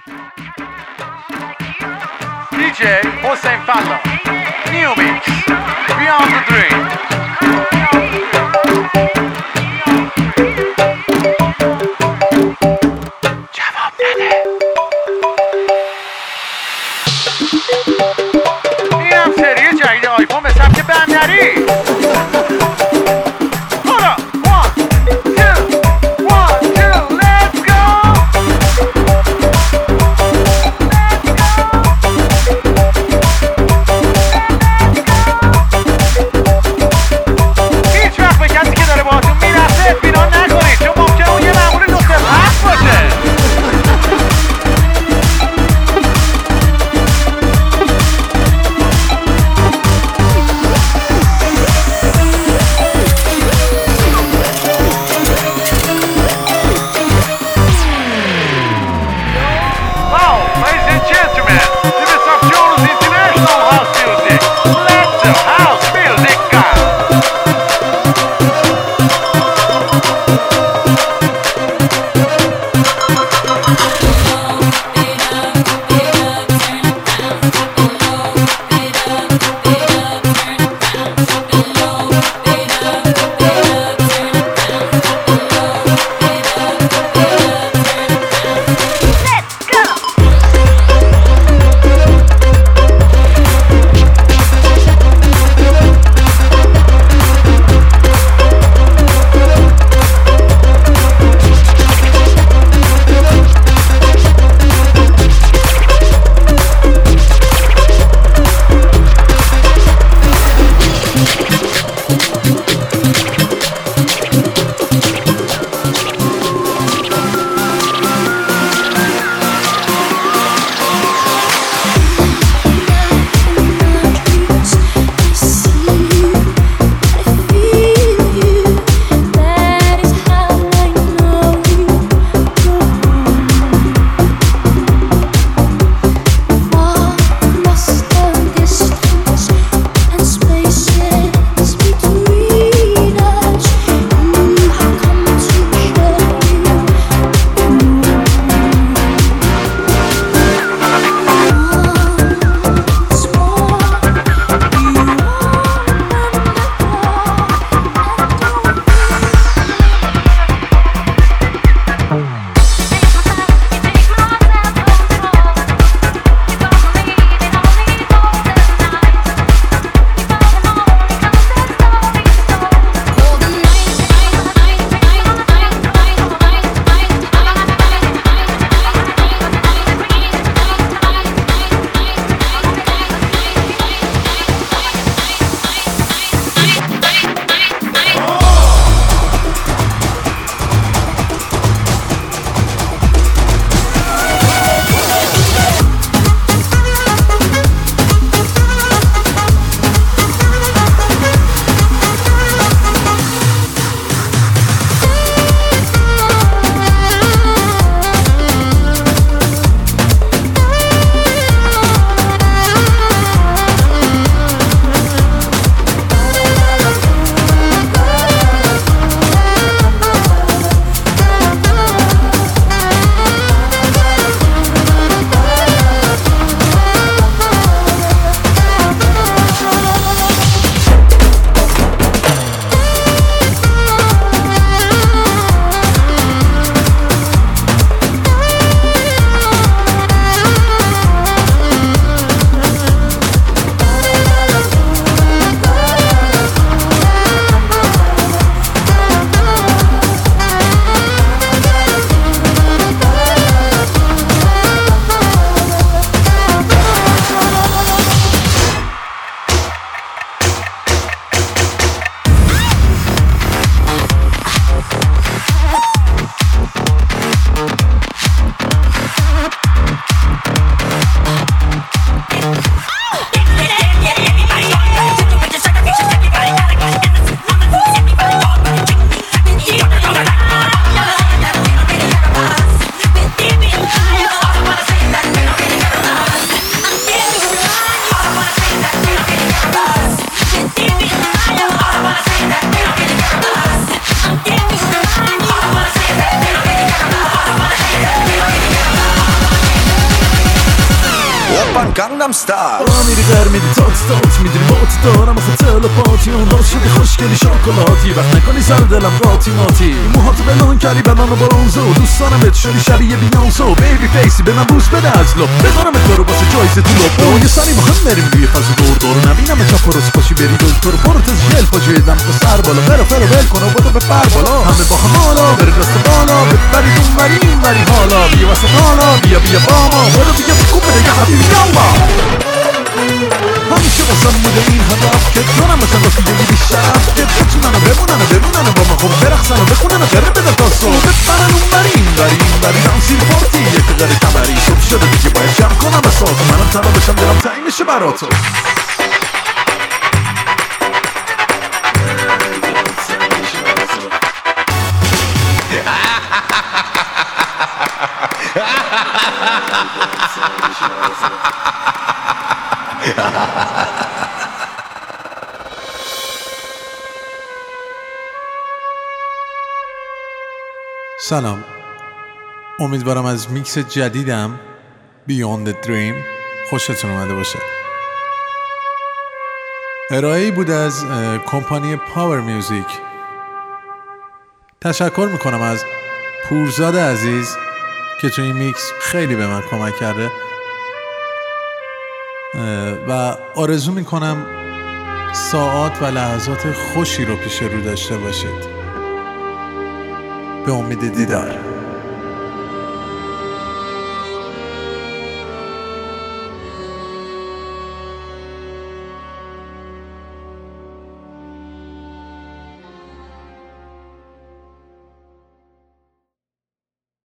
DJ Hossein Falla, New Mix, Beyond the Dream. جواب نده. اینم سری جدید آیفون به سمت بندری. گانگنام ستایل را میری غر میری تات میدونی بات دارم آخه تلپاتی اون راست شدی خوشگلی شکلاتی وقت نکنی سر دلم قاطی ماتی موهاتو بلون کردی بدن و برونزو دوست دارم بهت شدی شبیه بیانسو بیبی فیسی به من بوس بده از لب بذارم تو رو واسه جایزه تو لب یه سری مهم بریم روی فاز دور نبینم چاپ روز پاشی بری دکتر پروتز ژل پاجوی دم تو سر بالا فرو ول کن و بودو به پر بالا همه با هم حالا بری دست بالا ببرید اونوری اینوری حالا بیا واسه حالا بیا با ما برو بیا بکن بده یه حبیبی یالا همیشه واسم بوده این هدف که دارم باشم رفیقی بیشرف که بتونن و بمونن و با ما خوب برقصن و بخونن و غره بده تا صبح ببرن اونوری اینوری دانسین پارتی یک غره تبری صبح شده دیگه باید جمع کنم اساتو منم تنها بشم دلم تعیین میشه براتو سلام، امیدوارم از میکس جدیدم Beyond the Dream خوشتون اومده باشه. ارائه‌ای بود از کمپانی پاور میوزیک. تشکر میکنم از پورزاد عزیز که تو این میکس خیلی به من کمک کرده و آرزو میکنم ساعات و لحظات خوشی رو پیش رو داشته باشید. به امید دیدار.